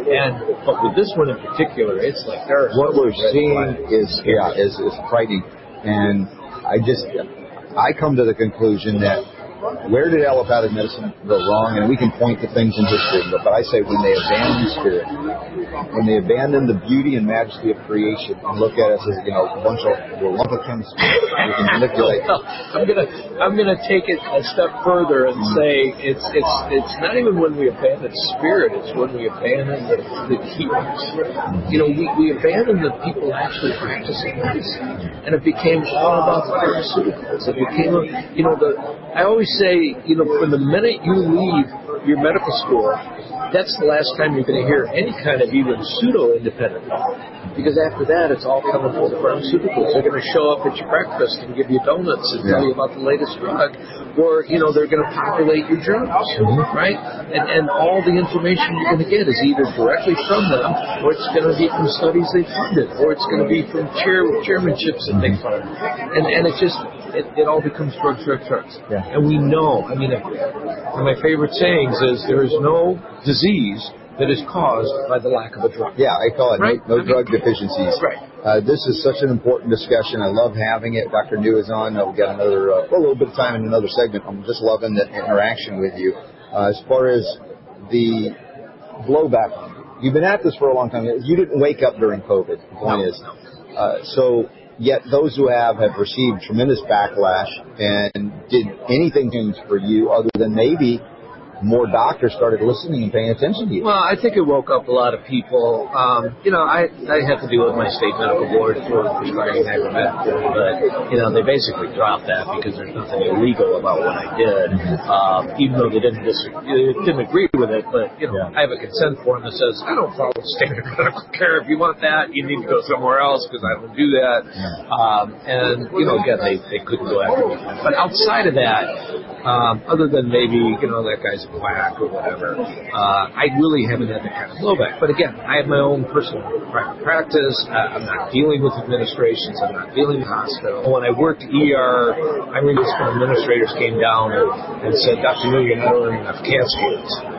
And but with this one in particular, it's like there are what we're seeing is yeah is is frightening. And I just, I come to the conclusion that where did allopathic medicine go wrong? And we can point to things in history, but, but I say when they abandon spirit, when they abandon the beauty and majesty of creation and look at us as, you know, a bunch of, we're lump of chemistry, we can manipulate. Well, I'm gonna, I'm gonna take it a step further and say it's, it's, it's not even when we abandon spirit; it's when we abandon the, the healers. You know, we, we abandon the people actually practicing medicine, and it became all about the pharmaceuticals. It became, a, you know, the. I always say, you know, from the minute you leave your medical school, that's the last time you're going to hear any kind of even pseudo-independent thought. Because after that, it's all coming from the pharmaceuticals. They're going to show up at your breakfast and give you donuts and yeah. tell you about the latest drug. Or, you know, they're going to populate your journals, mm-hmm. right? And, and all the information you're going to get is either directly from them, or it's going to be from studies they funded, or it's going to be from chair, chairmanships that they fund. And, and it just, it, it all becomes drugs, drugs, drugs. Yeah. And we know, I mean, one of my favorite sayings is there is no disease that is caused by the lack of a drug. Yeah, I call it right? no, no I mean, drug deficiencies. Right. Uh, this is such an important discussion. I love having it. Doctor New is on. Uh, we've got another, uh, well, a little bit of time in another segment. I'm just loving the interaction with you. Uh, as far as the blowback, you've been at this for a long time. You didn't wake up during COVID. The point no, is. No. Uh, so, yet those who have have received tremendous backlash. And did anything change for you other than maybe more doctors started listening and paying attention to you? Well, I think it woke up a lot of people. Um, you know, I I had to deal with my state medical board for prescribing ivermectin, but, you know, they basically dropped that because there's nothing illegal about what I did, um, even though they didn't disagree, didn't agree with it. But, you know, yeah. I have a consent form that says, I don't follow standard medical care. If you want that, you need to go somewhere else because I don't do that. Yeah. Um, and, you know, again, they, they couldn't go after me. But outside of that, um, other than maybe, you know, that guy's a quack or whatever, uh, I really haven't had that kind of blowback. But again, I have my own personal private practice. Uh, I'm not dealing with administrations. I'm not dealing with hospital. When I worked E R, I mean, some administrators came down and, and said, Doctor New, you're not ordering enough CAT scans.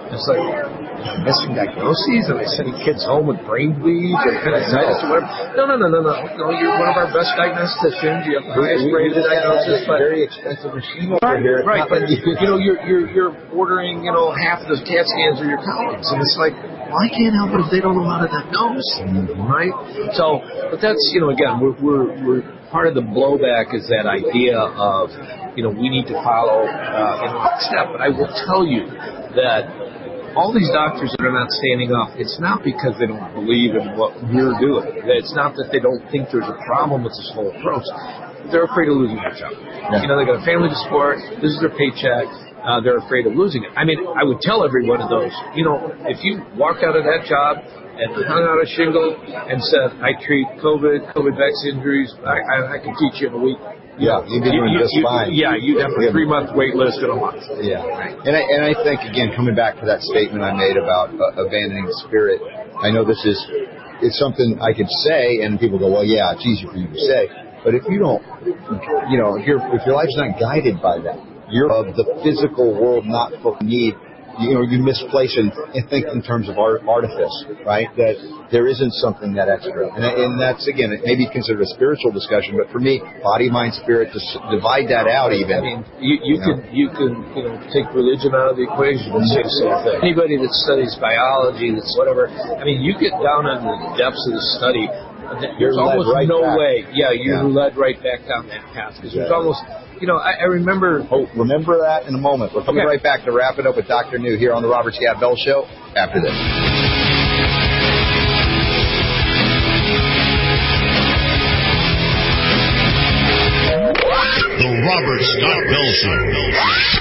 It's like, missing diagnoses, and they sending kids home with brain bleeds or appendicitis or whatever. No, no, no, no, no. No, you're one of our best diagnosticians. You have the highest rated diagnosis. But very expensive machine over here. Right, but you know, you're you're you're ordering, you know, half of the CAT scans are your colleagues, and it's like, well, I can't help it if they don't know how to diagnose, right? So, but that's, you know, again, we're we're we're part of the blowback is that idea of, you know, we need to follow uh, in the next step. But I will tell you that all these doctors that are not standing up, it's not because they don't believe in what we're doing. It's not that they don't think there's a problem with this whole approach. They're afraid of losing their job. Yeah. You know, they got a family to support. This is their paycheck. Uh, they're afraid of losing it. I mean, I would tell every one of those, you know, if you walked out of that job and hung out a shingle and said, I treat COVID, COVID vaccine injuries, I, I, I can teach you in a week. Yeah, you'd be doing you, just you, fine. Yeah, you'd have a three-month wait list in a month. Yeah, and I, and I think, again, coming back to that statement I made about uh, abandoning the spirit, I know this is it's something I could say, and people go, well, yeah, it's easy for you to say. But if you don't, you know, if, if your life's not guided by that, you're of the physical world not for need, you know, you misplace and, and think in terms of art, artifice, right? That there isn't something that extra. And, and that's, again, it may be considered a spiritual discussion, but for me, body, mind, spirit, to divide that out even. I mean, you, you, you can, know. you can, you know, take religion out of the equation and say the same thing. Anybody that studies biology, that's whatever, I mean, you get down into the depths of the study, there's You're almost right no back. way. Yeah, you're yeah. led right back down that path. Because there's almost... You know, I, I remember... Oh, remember that in a moment. We're coming okay. right back to wrap it up with Doctor New here on the Robert Scott Bell Show after this. The Robert Scott Bell Show.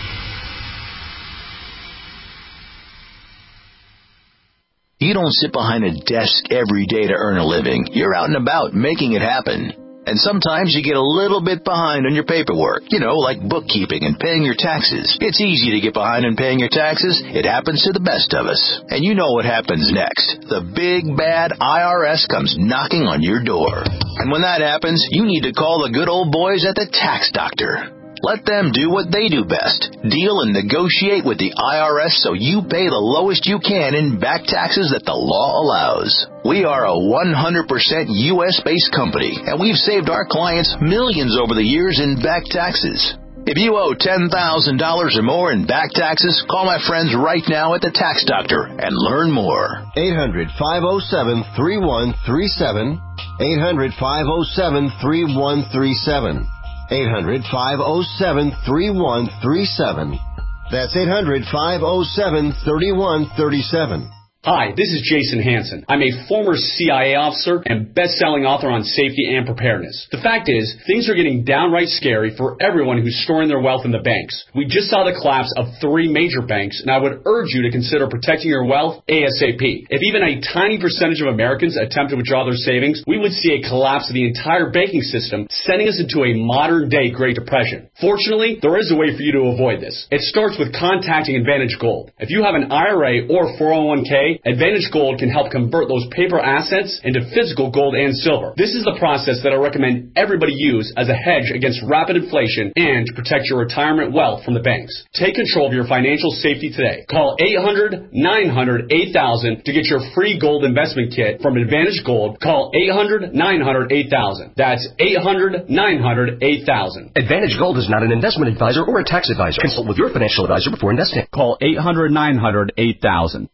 You don't sit behind a desk every day to earn a living. You're out and about making it happen. And sometimes you get a little bit behind on your paperwork, you know, like bookkeeping and paying your taxes. It's easy to get behind on paying your taxes. It happens to the best of us. And you know what happens next. The big, bad I R S comes knocking on your door. And when that happens, you need to call the good old boys at the Tax Doctor. Let them do what they do best. Deal and negotiate with the I R S so you pay the lowest you can in back taxes that the law allows. We are a one hundred percent U S-based company, and we've saved our clients millions over the years in back taxes. If you owe ten thousand dollars or more in back taxes, call my friends right now at the Tax Doctor and learn more. eight hundred, five oh seven, three one three seven. eight hundred, five oh seven, three one three seven. eight hundred, five oh seven, three one three seven. That's eight hundred, five oh seven, three one three seven. Hi, this is Jason Hansen. I'm a former C I A officer and best-selling author on safety and preparedness. The fact is, things are getting downright scary for everyone who's storing their wealth in the banks. We just saw the collapse of three major banks, and I would urge you to consider protecting your wealth ASAP. If even a tiny percentage of Americans attempt to withdraw their savings, we would see a collapse of the entire banking system, sending us into a modern-day Great Depression. Fortunately, there is a way for you to avoid this. It starts with contacting Advantage Gold. If you have an I R A or four oh one k, Advantage Gold can help convert those paper assets into physical gold and silver. This is the process that I recommend everybody use as a hedge against rapid inflation and to protect your retirement wealth from the banks. Take control of your financial safety today. Call eight hundred, nine hundred, eight thousand to get your free gold investment kit from Advantage Gold. Call eight hundred, nine hundred, eight thousand. That's eight hundred, nine hundred, eight thousand. Advantage Gold is not an investment advisor or a tax advisor. Consult with your financial advisor before investing. Call eight hundred, nine hundred, eight thousand.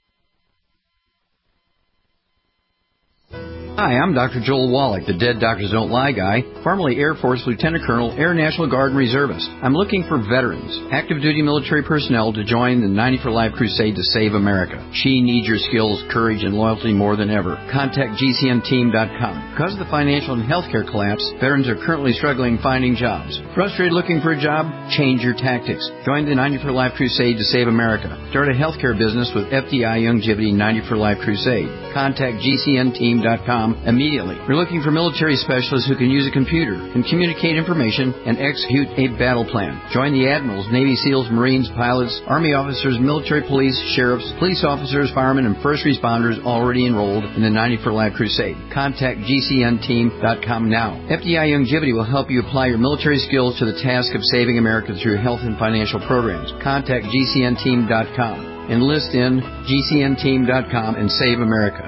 Hi, I'm Doctor Joel Wallach, the Dead Doctors Don't Lie guy, formerly Air Force Lieutenant Colonel, Air National Guard and Reservist. I'm looking for veterans, active duty military personnel to join the ninety for Life crusade to save America. She needs your skills, courage, and loyalty more than ever. Contact G C N team dot com. Because of the financial and healthcare collapse, veterans are currently struggling finding jobs. Frustrated looking for a job? Change your tactics. Join the ninety for Life crusade to save America. Start a healthcare business with F D I Longevity ninety for Life crusade. Contact G C N team dot com immediately. We're looking for military specialists who can use a computer, can communicate information, and execute a battle plan. Join the admirals, Navy SEALs, Marines, pilots, Army officers, military police, sheriffs, police officers, firemen, and first responders already enrolled in the ninety for Life crusade. Contact G C N team dot com now. F D I Longevity will help you apply your military skills to the task of saving America through health and financial programs. Contact G C N team dot com. Enlist in G C N team dot com and save America.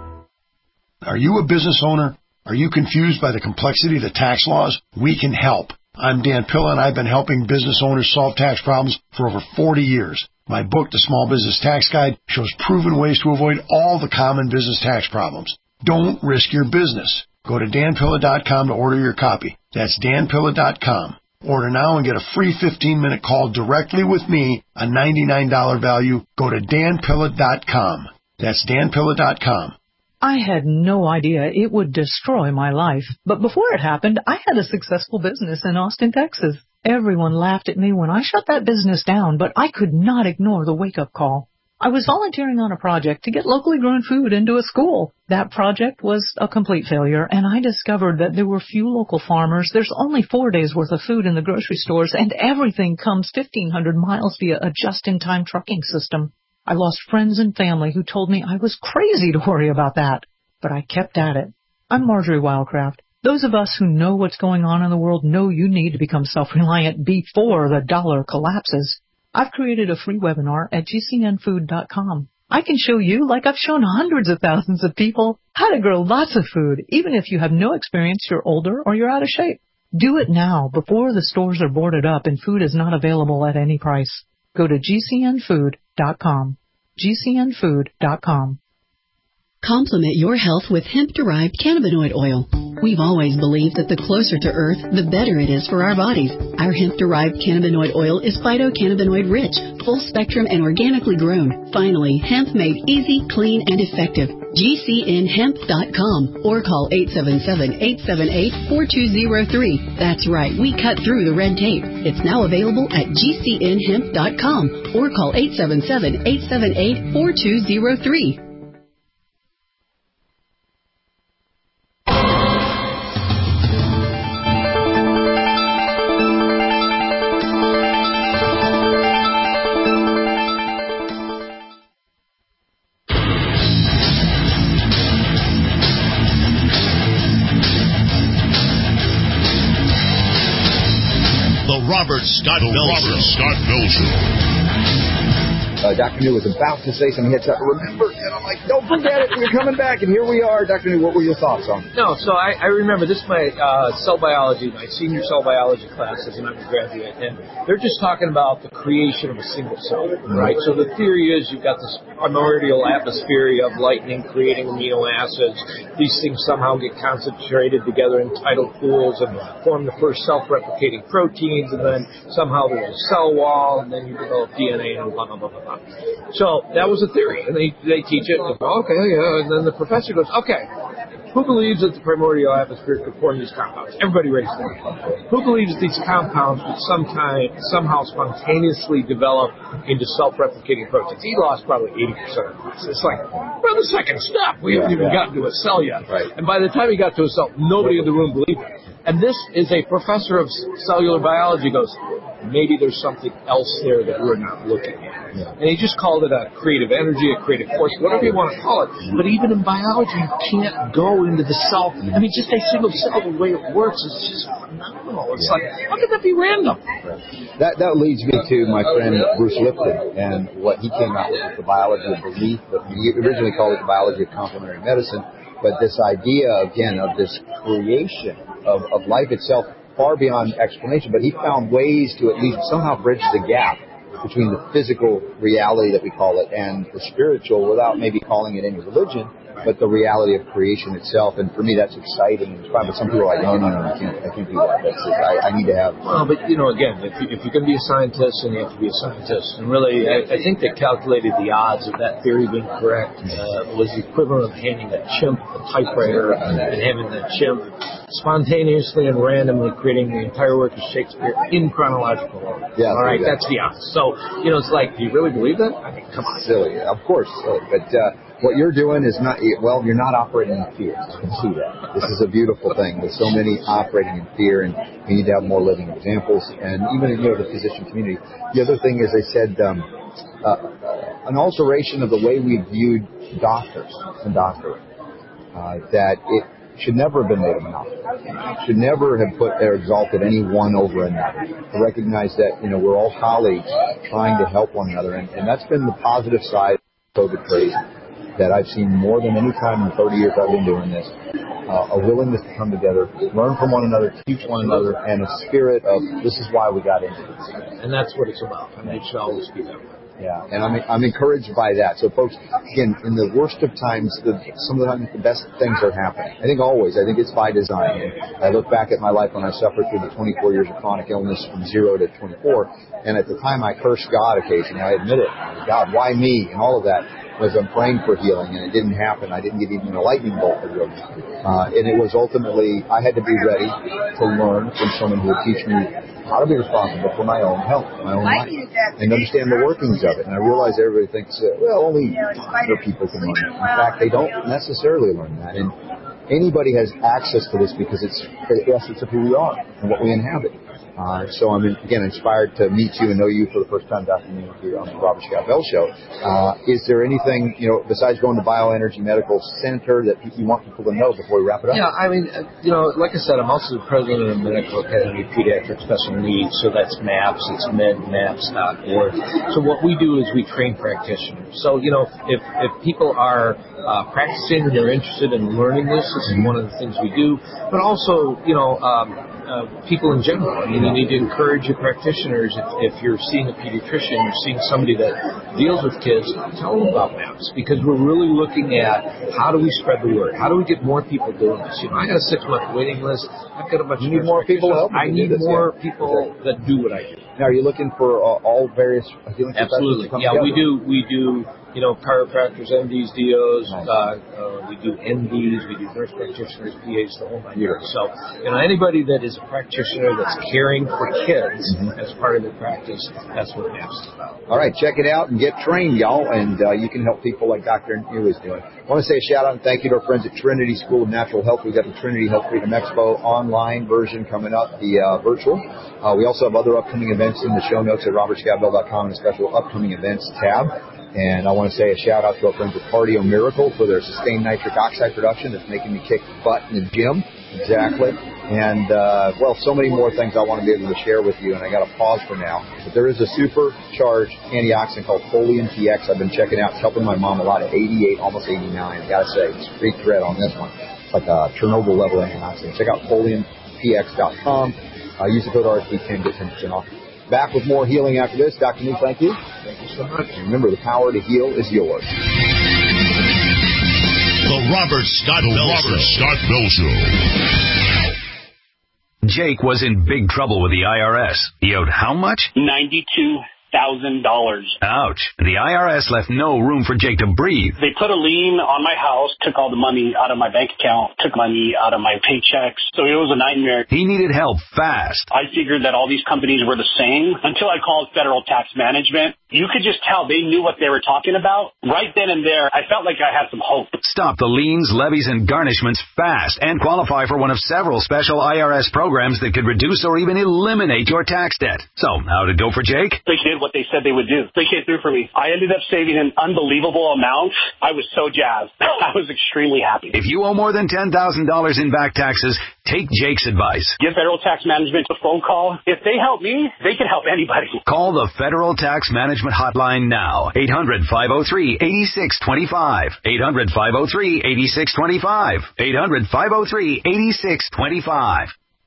Are you a business owner? Are you confused by the complexity of the tax laws? We can help. I'm Dan Pilla, and I've been helping business owners solve tax problems for over forty years. My book, The Small Business Tax Guide, shows proven ways to avoid all the common business tax problems. Don't risk your business. Go to Dan Pilla dot com to order your copy. That's Dan Pilla dot com. Order now and get a free fifteen-minute call directly with me, a ninety-nine dollars value. Go to Dan Pilla dot com. That's Dan Pilla dot com. I had no idea it would destroy my life. But before it happened, I had a successful business in Austin, Texas. Everyone laughed at me when I shut that business down, but I could not ignore the wake-up call. I was volunteering on a project to get locally grown food into a school. That project was a complete failure, and I discovered that there were few local farmers. There's only four days' worth of food in the grocery stores, and everything comes fifteen hundred miles via a just-in-time trucking system. I lost friends and family who told me I was crazy to worry about that, but I kept at it. I'm Marjorie Wildcraft. Those of us who know what's going on in the world know you need to become self-reliant before the dollar collapses. I've created a free webinar at G C N food dot com. I can show you, like I've shown hundreds of thousands of people, how to grow lots of food, even if you have no experience, you're older, or you're out of shape. Do it now, before the stores are boarded up and food is not available at any price. Go to G C N food dot com. G C N food dot com. Complement your health with hemp-derived cannabinoid oil. We've always believed that the closer to Earth, the better it is for our bodies. Our hemp-derived cannabinoid oil is phytocannabinoid-rich, full-spectrum, and organically grown. Finally, hemp made easy, clean, and effective. G C N hemp dot com or call eight seven seven, eight seven eight, four two zero three. That's right, we cut through the red tape. It's now available at G C N hemp dot com or call eight seven seven, eight seven eight, four two zero three. Robert Scott Bell Robert Scott Bell Show. Uh, Doctor New was about to say something. He had to remember, and I'm like, don't forget it. We're coming back, and here we are. Doctor New, what were your thoughts on it? No, so I, I remember this is my uh, cell biology, my senior cell biology class as an undergraduate, and they're just talking about the creation of a single cell, right? So the theory is you've got this primordial atmosphere of lightning creating amino acids. These things somehow get concentrated together in tidal pools and form the first self-replicating proteins, and then somehow there's a cell wall, and then you develop D N A and blah, blah, blah, blah, blah. So that was a theory, and they they teach it. And go, okay, yeah. And then the professor goes, okay, who believes that the primordial atmosphere could form these compounds? Everybody raised their hand. Who believes that these compounds would sometime somehow spontaneously develop into self-replicating proteins? He lost probably eighty percent of this. It's like, we're on the second step. We haven't even gotten to a cell yet. Right. And by the time he got to a cell, nobody in the room believed it. And this is a professor of cellular biology goes, maybe there's something else there that we're not looking at. Yeah. And he just called it a creative energy, a creative force, whatever you want to call it. But even in biology, you can't go into the cell. I mean, just a single cell, the way it works is just phenomenal. It's like, how could that be random? That that leads me to my friend Bruce Lipton and what he came out with, the biology of belief. He originally called it the biology of complementary medicine. But this idea, again, of this creation of, of life itself, far beyond explanation, but he found ways to at least somehow bridge the gap between the physical reality that we call it and the spiritual without maybe calling it any religion, but the reality of creation itself. And for me, that's exciting. But some people are like, no, no, no, I can't, I can't do that. That's it. I, I need to have... Well, but, you know, again, if, you, if you're going to be a scientist, then you have to be a scientist. And really, I, I think they calculated the odds of that theory being correct uh, was the equivalent of handing a chimp a typewriter and having the chimp spontaneously and randomly creating the entire work of Shakespeare in chronological order. Yeah, all right, that's the odds. So, you know, it's like, do you really believe that? I mean, come on. Silly, of course. Silly. But uh, what you're doing is not, well, you're not operating in fear. You can see that. This is a beautiful thing with so many operating in fear, and we need to have more living examples. And even in, you know, the physician community. The other thing is, I said, um, uh, an alteration of the way we viewed doctors and doctoring. Uh, that it should never have been made a monopoly. Should never have put or exalted any one over another. To recognize that, you know, we're all colleagues trying to help one another, and, and that's been the positive side of COVID crazy that I've seen more than any time in the thirty years I've been doing this. Uh, a willingness to come together, learn from one another, teach one another, and a spirit of this is why we got into this. And that's what it's about. I mean, it should always be that way. Yeah, and I'm I'm encouraged by that. So, folks, again, in the worst of times, the, some of the times the best things are happening. I think always. I think it's by design. And I look back at my life when I suffered through the twenty-four years of chronic illness from zero to twenty-four, and at the time I cursed God occasionally. I admit it. God, why me? And all of that was I'm praying for healing, and it didn't happen. I didn't get even a lightning bolt for healing. Uh, and it was ultimately, I had to be ready to learn from someone who would teach me how to be responsible for my own health, my own life, and understand the workings of it. And I realize everybody thinks, uh, well, only other people can learn it. In fact, they don't necessarily learn that. And anybody has access to this because it's the essence of who we are and what we inhabit. Uh, so I'm, again, inspired to meet you and know you for the first time, Doctor Neal, here on the Robert Scott Bell Show. Uh, is there anything, you know, besides going to Bioenergy Medical Center that you want people to know before we wrap it up? Yeah, I mean, uh, you know, like I said, I'm also the president of the Medical Academy of Pediatric Special Needs, so that's MAPS, it's med maps dot org. So what we do is we train practitioners. So, you know, if, if people are uh, practicing and they're interested in learning this, this is one of the things we do. But also, you know, um, Uh, people in general. I mean, you need to encourage your practitioners. If, if you're seeing a pediatrician, you're seeing somebody that deals with kids, tell them about MAPS, because we're really looking at how do we spread the word? How do we get more people doing this? You know, I got a six-month waiting list. I've got a bunch you of need more people to help. I need this, more yeah. people exactly. that do what I do. Now, are you looking for uh, all various healing Absolutely. Yeah, together? we do. We do. You know, chiropractors, M Ds, D Os. Nice. Uh, uh, we do N Ds. We do nurse practitioners, P As, the whole nine yards. So, you know, anybody that is a practitioner that's caring for kids mm-hmm. as part of their practice, that's what MAPS is about. All right, check it out and get trained, y'all, and uh, you can help people like Doctor Neal is doing. I want to say a shout out and thank you to our friends at Trinity School of Natural Health. We've got the Trinity Health Freedom Expo online version coming up, the uh, virtual. Uh, we also have other upcoming events in the show notes at robert scott bell dot com and a special upcoming events tab. And I want to say a shout out to our friends at Cardio Miracle for their sustained nitric oxide production that's making me kick butt in the gym. Exactly. And, uh, well, so many more things I want to be able to share with you, and I got to pause for now. But there is a supercharged antioxidant called Folium T X I've been checking out. It's helping my mom a lot at eighty-eight, almost eighty-nine. I got to say, it's free thread on this one. It's like a Chernobyl level antioxidant. Check out folium t x dot com. Uh, use the code R S B ten, get ten percent off. Back with more healing after this. Doctor Neal, thank you. Thank you so much. And remember, the power to heal is yours. The Robert Scott Bell Show. Scott Bell Show. Jake was in big trouble with the I R S. He owed how much? ninety-two thousand dollars. Ouch. The I R S left no room for Jake to breathe. They put a lien on my house, took all the money out of my bank account, took money out of my paychecks. So it was a nightmare. He needed help fast. I figured that all these companies were the same until I called Federal Tax Management. You could just tell they knew what they were talking about. Right then and there, I felt like I had some hope. Stop the liens, levies, and garnishments fast and qualify for one of several special I R S programs that could reduce or even eliminate your tax debt. So, how'd it go for Jake? They did what they said they would do. They came through for me. I ended up saving an unbelievable amount. I was so jazzed. I was extremely happy. If you owe more than ten thousand dollars in back taxes, take Jake's advice. Give Federal Tax Management a phone call. If they help me, they can help anybody. Call the Federal Tax Management Hotline now. eight hundred, five oh three, eight six two five. eight hundred, five oh three, eight six two five. eight hundred, five oh three, eight six two five.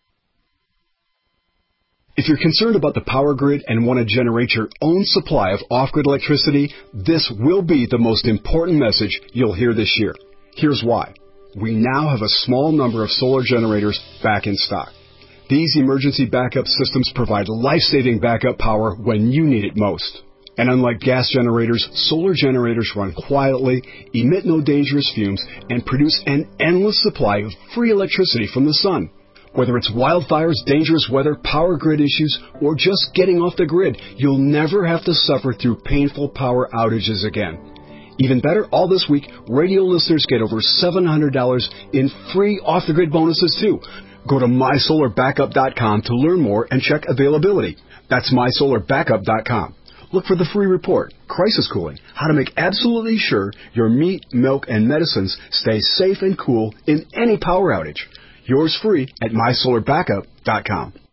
If you're concerned about the power grid and want to generate your own supply of off-grid electricity, this will be the most important message you'll hear this year. Here's why. We now have a small number of solar generators back in stock. These emergency backup systems provide life-saving backup power when you need it most. And unlike gas generators, solar generators run quietly, emit no dangerous fumes, and produce an endless supply of free electricity from the sun. Whether it's wildfires, dangerous weather, power grid issues, or just getting off the grid, you'll never have to suffer through painful power outages again. Even better, all this week, radio listeners get over seven hundred dollars in free off-the-grid bonuses too. Go to my solar backup dot com to learn more and check availability. That's my solar backup dot com. look for the free report, Crisis Cooling, how to make absolutely sure your meat, milk, and medicines stay safe and cool in any power outage. Yours free at my solar backup dot com.